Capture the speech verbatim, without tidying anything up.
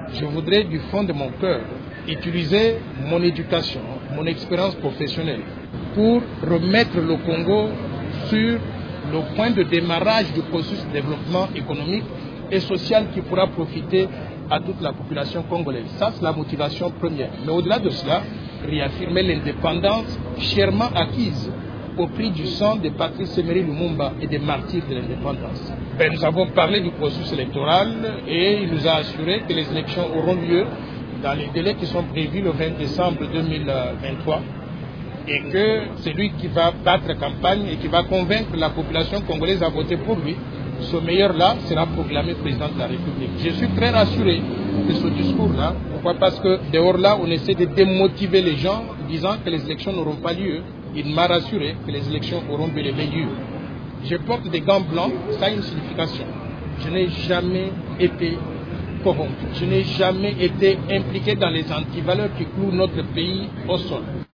Je voudrais du fond de mon cœur utiliser mon éducation, mon expérience professionnelle pour remettre le Congo sur le point de démarrage du processus de développement économique et social qui pourra profiter à toute la population congolaise. Ça, c'est la motivation première. Mais au-delà de cela, réaffirmer l'indépendance chèrement acquise au prix du sang de Patrice Emery Lumumba et des martyrs de l'indépendance. Ben, nous avons parlé du processus électoral et il nous a assuré que les élections auront lieu dans les délais qui sont prévus le vingt décembre deux mille vingt-trois et que c'est lui qui va battre campagne et qui va convaincre la population congolaise à voter pour lui. Ce meilleur-là sera proclamé président de la République. Je suis très rassuré de ce discours-là. Pourquoi? Parce que dehors là, on essaie de démotiver les gens disant que les élections n'auront pas lieu. Il m'a rassuré que les élections auront bel et bien lieu. Je porte des gants blancs, ça a une signification. Je n'ai jamais été corrompu. Je n'ai jamais été impliqué dans les antivaleurs qui clouent notre pays au sol.